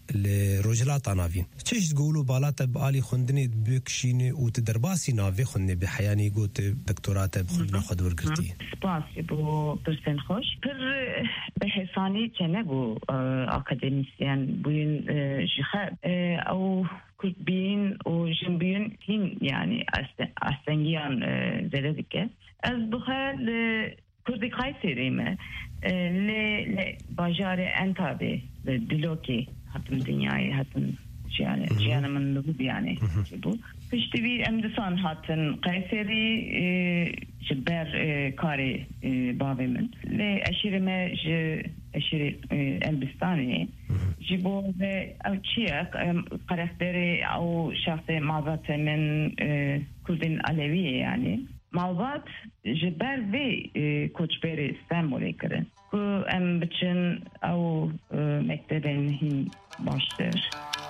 لروجلات نافين تشيش تقولوا بالات بعالي خندني بكشيني وتدرباسي نافي خندني بحياني قلت دكتورات بخندنا خد ورقتي سپاس بو برسن خوش پر بحساني تنبو اكاديميسيان بوين جخاب او كتبين وجنبين هين يعني أستنجيان زلدك از بخال كردي قايسيري ما لباجار انتابي دلوكي هاتم دنياي هاتم جيانا من نبود يعني پشتی امدسان هاتن قیصری جبر کاری بابی من لی اشیره ما اشیره البستانی جبو او چیه قرختری او شخص معبات من کردین علویه يعني معبات جبر وی کوچبری استنبولی کرن که ام بچن او مکتبین هین باشتر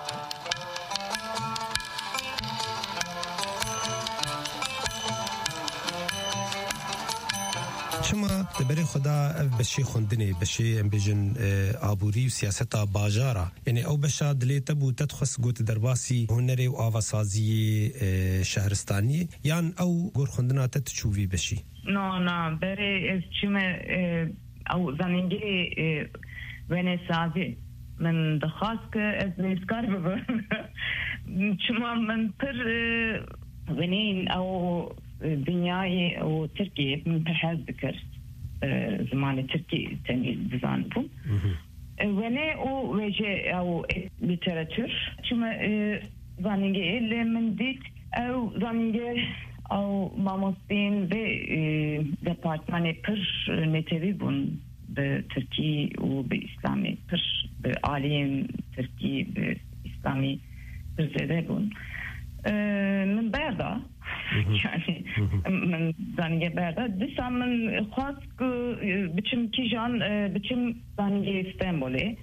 شما دبری خدا بشی خوندنی بشی ام بیجن آبوری و سیاستا باجارا یعنی او بشا دلیت بو تدخص گوت درباسی هنری و آواسازی شهرستانی یان او گور خوندنا تتشوفی بشی نه بری از چیمه او زنینگی ونسازی من دخواست که از نیسکار ببن چما من پر ونین او دنیای و ترکیه من پرهز بکر زمان ترکی تنگیز بزان بو ونه او وجه او لیتراتور چما زانینگه اللي من دید او زانینگه او ماموستین به دپارتمان پر نتوی بون به ترکی و به اسلامی پر به عالیم ترکی به اسلامی پر زده بون من بردا yani من زنگه بردا دیسا من خواست که بچم کی جان بچم زنگه استنبولی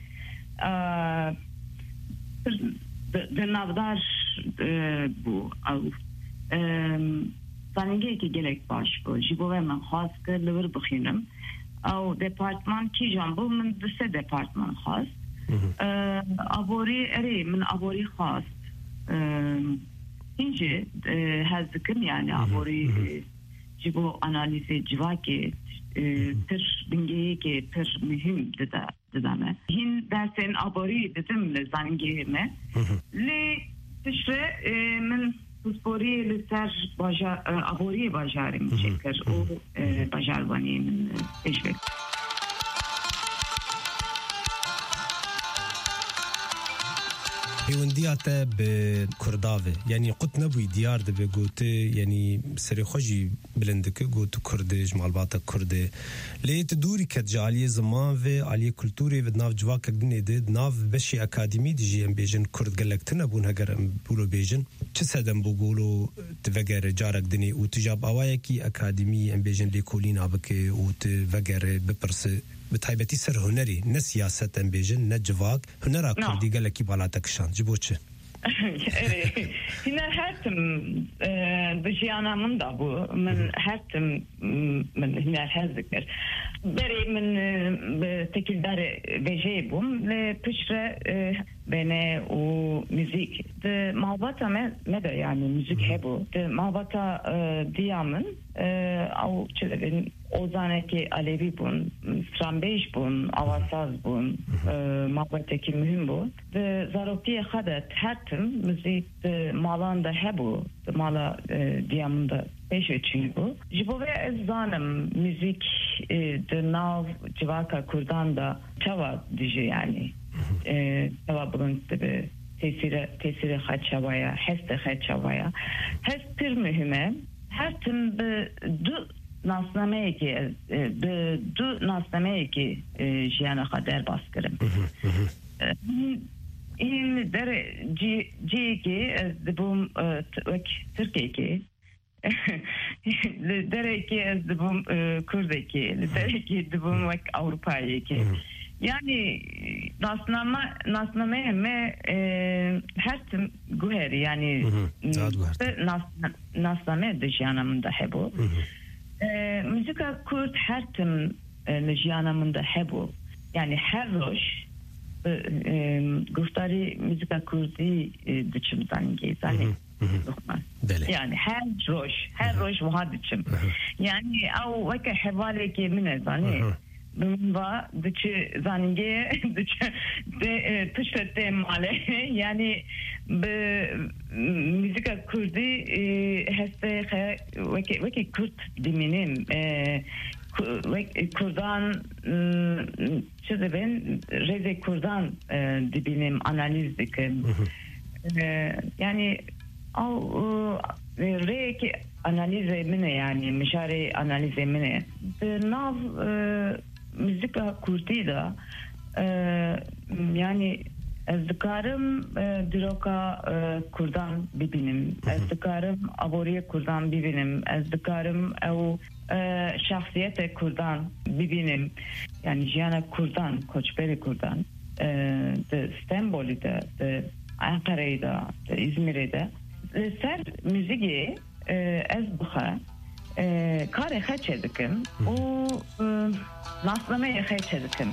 در نافدار بو او زنگه که گلک باش بو جیبوه من خواست که لور بخینم او دپارتمان کی جان بو من دسته دپارتمان خواست ابوری اری من ابوری خواست اینجا هزکم یعنی ابوری جیبو انالیزی جواکی پر بنگی که پر مهم دادمه هین درسین ابوری دادم لزنگی مه لی تشره من سپوری لسر ابوری باجاری میشکر او باجاروانی من اشوک هیوندیات به کرداوه یعنی قط نبوی دیار ده بگوته یعنی سری خوشی بلندکه گوتو کرده جمالبات کرده لیت دوری کد جالی زمان و علی کلتوری و ناف جواک دنی ده ناف بشی اکادمی دیجی ام بیجن کرد گلکتن نبون هگر ام بولو بیجن چه سدم بگولو توگر جارک دنی و تجاب آوائه کی اکادمی ام بیجن لیکولین آبکه و توگر بپرسه بتایبتی سر هنری نه سیاست ام بیجن نه جواک هنرا کردی گلکی بالاتکشان جبو چه هنا هاتم بجيانا من دابو من هاتم من هنا هذكر بري من تكل دار بجيبهم لبشرة بنا وموسيقى معبطة مدى يعني موسيقى هبو معبطة ديامن او چلبن اوزانeki Alevi bun, Strambeş bun, Avasaz bun, mabeteki mühim bu. De zarotiye hadet hertim müzik de malanda hebu, de mala diyamında beş için bu. Jibo ve ezanım müzik de nav civaka kurdan da çava diji yani. Çava bulun de tesiri haçavaya, heste haçavaya. Hestir mühime. Hertim de du nasnameye ki du nasnameye ki jiyana kadar baskırım. İn dere ci ki bu Türkiye ki dere ki bu Kürde ki dere ki bu Avrupa'ya ki yani nasnameye me hertim guheri yani nasnameye de jiyanamında hebu. Müzika Kürt hertim jiyanamında hebu. Yani her roş گفتاری موزیکا کردی دچم زنگی زنی يعني هر روش وهذا تشم يعني او وك حوالك من زاني بمبا دچ زانگه دچ تشفته ماله يعني بموسيقى كردي هسته وك كرد دمينم Kurdan şöyle ben Reze Kurdan dibinem analiz dikim yani o reki analiz emine yani mişare analiz emine nav müzika kurdi da yani ezdikarım diroka Kurdan bibinim ezdikarım aboriye Kurdan bibinim ezdikarım ev şahsiyete Kurdan bibinim yani jiyana Kurdan koçberi Kurdan de İstanbul'da de Ankara'da de İzmir'de ser müziği ez buha kare xeçedikim o naslamaya xeçedikim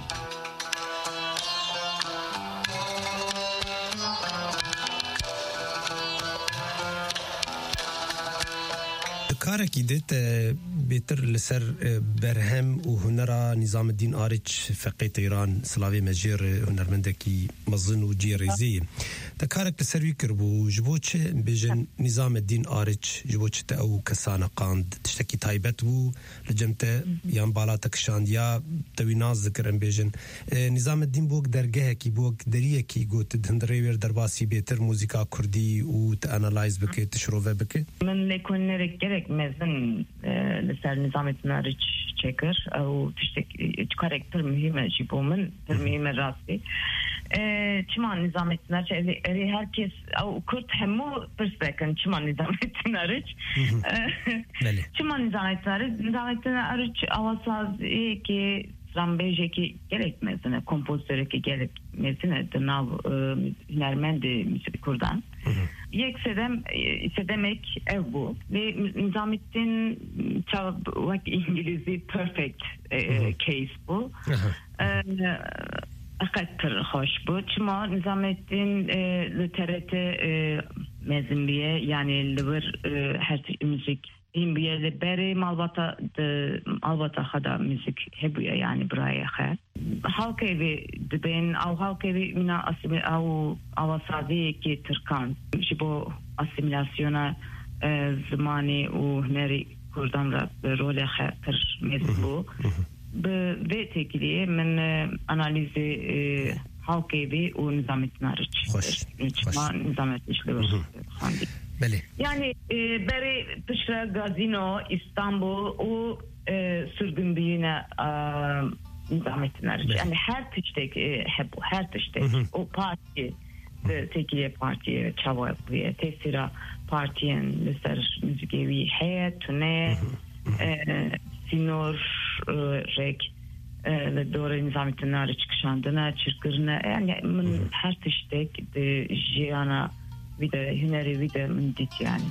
کارکی دیت بهتر لسر برهم و هنرا نظام الدین آرچ فقیت ایران سلاوی مجیر هنرمندکی مزن و جیریزی تا کارک لسر وی کربو جبو چه بیجن نظام الدین آرچ جبو چه تا او کسان قاند تشتکی تایبت بو لجمت یان بالا تکشاند یا توی ناز ذکرن بیجن نظام الدین بوک درگه کی بوک دریه کی گوت دندریور درباسی بهتر موزیکا کردی و تا انالایز بکه تشروه بکه من لیکن نرک gerek mezun لسر نظامت نارج چکر او تشتك karakter mühime jibomun mühime rasti çiman nizamet nariç eri herkes o kurt hemu perspekan çiman nizamet nariç çiman nizamet nariç avasaz ki Rambejeki gerekmezine kompozitöreki gerekmezine de nav hünermendi müzik kurdan. Ise demek ev bu. Ve Nizamettin vak İngilizce perfect case bu. Akatır hoş bu. Çıma Nizamettin literate mezunbiye yani liver her müzik این بیاد بری البته خدا موسیقی هبویا yani buraya خیر halkı ve dibin او halkı ve mina asimil او avasadi ki Türkan bu asimilasyona zamanı o neri kurdan da role xatir mezbu ve tekliği men analizi halkı ve o nizamet nariç nizamet işlevi xandi yani beri dışarı gazino İstanbul o sürgün büyüğüne nizamet nariç yani her tiştek her tiştek o parti tekliğe partiye çavaya tesira partiyen lisser müziği heye tune sinor rek doğru nizamet nariç kışandına çırkırına yani her tiştek de jiyana bir de hüneri bir de mündit yani.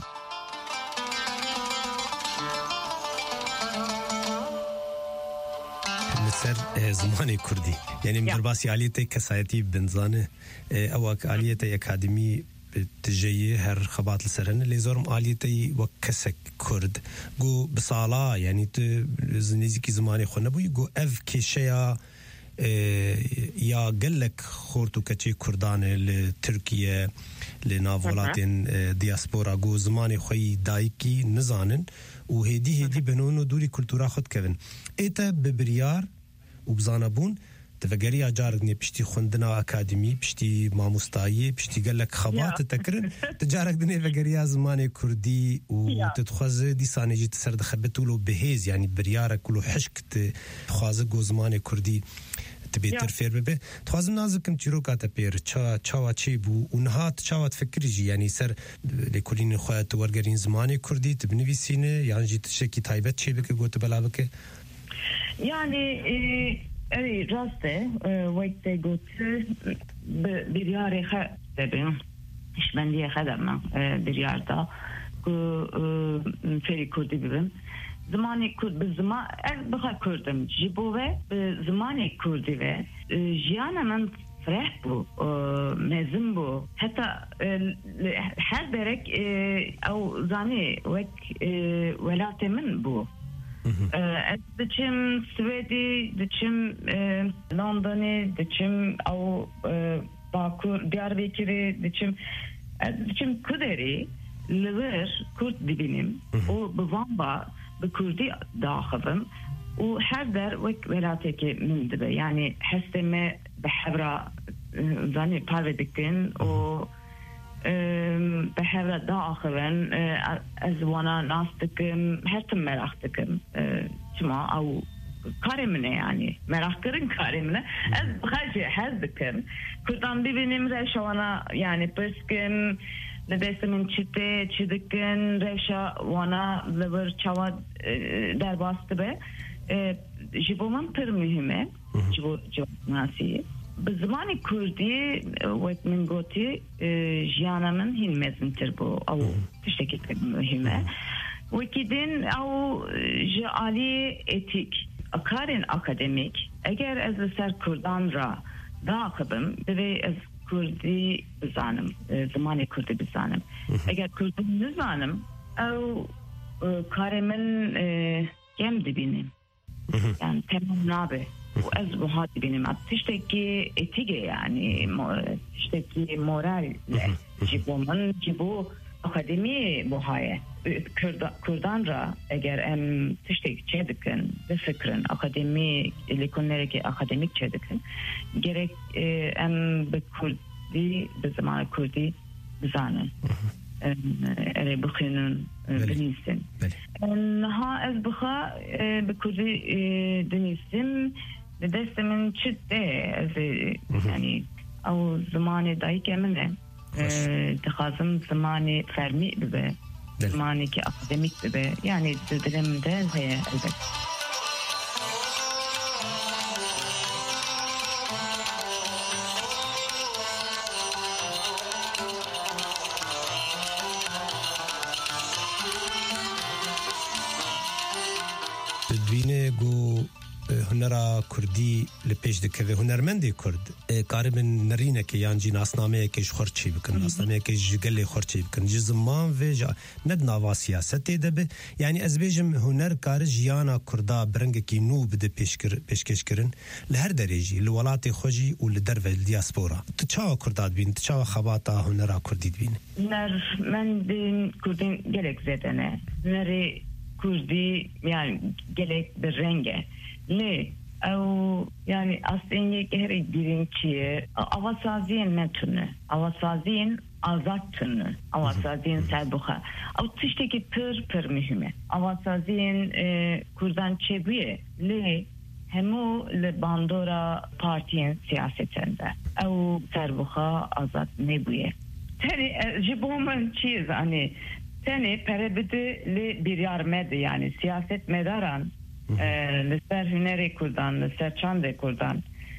لسر زمانی کردی یعنی درباسی آلیت کسایتی بنزانه اوک آلیت اکادمی تجیه هر خبات لسرهن لیزورم آلیتی و کسک کرد گو بسالا یعنی تو نزدیکی زمانی خو نبوی گو اف کشیا یا گلک خورتو کچی کردانه لترکیه لناولاتین دیاسپورا گو زمانی خوی دایکی نزانن و هدی بنونو دوری کلتورا خود کردن ایتا ببریار و بزانبون تفکری اجارت نی پشتی خوندنا اکادمی پشتی ماموستایی پشتی گلک خبات تکرن تجارت دنی فکری زمانی کردی و تتخوازه دی سانجی تسر دخبتولو بهز یعنی بریار کلو حشکت خوازه گو زمانی کردی تبيتر فير ببه توازن نازكم تشيروكا تبير تشاوا تشيبو ونهات تشاوا تفكرجي يعني سر لكلين خوات ورغرين زماني كردي تبنفيسينه يعني جيت شكي تايبت تشيبك غوت بلابك يعني اري راسته وقت غوت بريار خ تبين ايش بنديه خدمه برياردا فيري كردي ببن زمانی کرد به زمان بخواه کردم جیبو و به زمانی کردی و جیان من فرح بو مزن بو حتى هر درك او زاني وك ولات من بو دچم سويدي دچم لندني دچم او باkur Diyarbakır'ı دچم كدري لور كرد دبينم و بوانبا بكردي داخلم وهر در وك ولاتك من دبه يعني حسمه بحبرة زاني باردكن و بحبرة داخلن ازوانا ناستكم هرتم مراختكم شما او كارمنا يعني مراخترن كارمنا از بخارج حزبكم كردان ببينم رشوانا يعني بسكم لدست من چته چدکن رشا وانا لبر چوا در باسته به جبو من پر مهمه جبو ناسی بزمانی کردی وقت من گوتی جیانا من هین مزنتر بو او تشتکی مهمه وکیدین او جعالی اتیک اکارین اکادمیک اگر از سر کردان را داخبم دوی از کردی بزانم زمانی کردی بزانم اگر کردی نزانم او کار من گم دبینم yani tamam nabe bu az bu hat benim tişteki etige yani tişteki moral jibo akademi bu haye Kurdan ra eğer em tişteki çedikin ve fikrin akademi likonlereki akademik çedikin gerek em bir kurdi bir zaman kurdi bizanın ele bakının بنيسن نها از بخا بكردي دنيسن بدست من شده يعني او زماني دايك منه تخازم زماني فرمي ببه زماني كي اكاديميك ببه يعني تدرم ده هي البت هنرا کردی لپیش دکه هنرمندی کرد کاربن نرینه که یانجی ناسنامه کش خورچی بکن ناسنامه کش گلی خورچی بکن جزمان و ند ناوا سیاست ده یعنی از بیجم هنر کار جیانا کردا برنگ کی نو بده پیشکش کرن لهر درجی لولات خوجی و لدرو دیاسپورا تچا کرداد بین تچا خباتا هنرا کردید بین نر من دین کردین گلک زدنه نری کردی yani gelek bir renge ne او yani aslında geri birinci avasazin metnü avasazin azatını avasazin serbuha o tişteki pır mühime avasazin kurdan çebiye le hemu le bandora partiyen siyasetinde o serbuha azat ne buye tani jiboman çiz hani tani perebide le bir yarmedi yani siyaset medaran لسر هنری کردن لسر چند کردن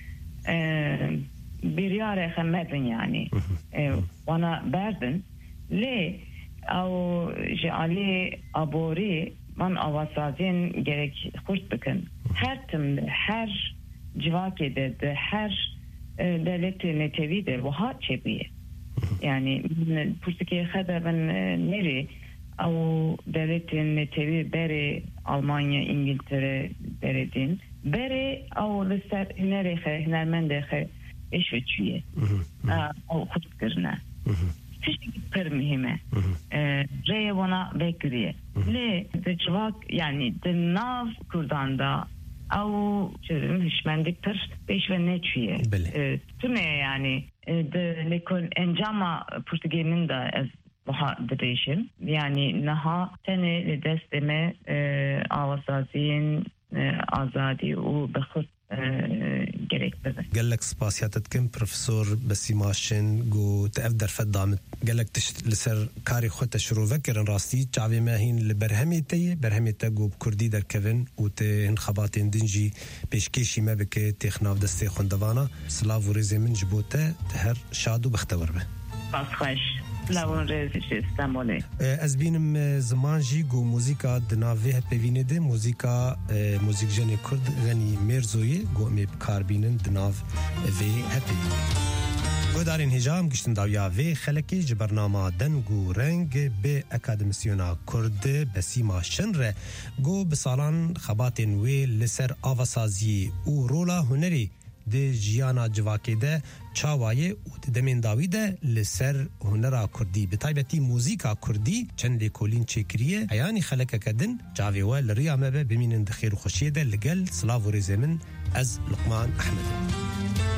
بیریاره خمدن یعنی وانا بردن لی او جعلی ابوری من آوازازین gerek خوش بکن هر تم هر جواکی ده هر devlet netevi de bu ha çebiye yani pustaki khada ben neri او devlet netevi beri Almanya İngiltere beredin beri او لسر هنری هنرمنده eşveçiye o kutlarına per mühime reye ona bekliye le de çvak yani de nav kurdanda او hişmendik per beş ve neçiye tüme yani de lekol encama Portege'nin de az daha değişim yani naha sene desteme avazazin azadi o بخص gerek bebe. Gelek spasiyatetkin profesör Besimaşin go tevder feddamet gelek لسر کاری خود تشروع وکرن راستی چاوی ماهین لبرهمیته گو کردی در کون و ته انخاباتین دنجی پیشکشی ما بکه تخناف دسته خوندوانا سلاو و ریزی من جبوته هر شاد و بختور به بس خوش لاون رزش استعماله از بینم زمان جی گو موزیکا دناوه هپوینه ده موزیک جن کرد غنی مرزوی گو می بکار بینن دناو وی هپوینه گودارین هجام گشتن داویا وی خلکی جبرنامه دنگو رنگ به اکادمیسیونا کرد بسیما شنره گو بسالان خباتین وی لسر آواسازی او رولا هنری ده جیانا جواکه ده چاوایه و دمین داوی ده لسر هنرا کردی بطایبتی موزیکا کردی چند لیکولین چکریه ایانی خلکه کدن جاوی و لریامه به بمینن دخیر و خوشیه ده لگل سلاو و رزمن از لقمان احمد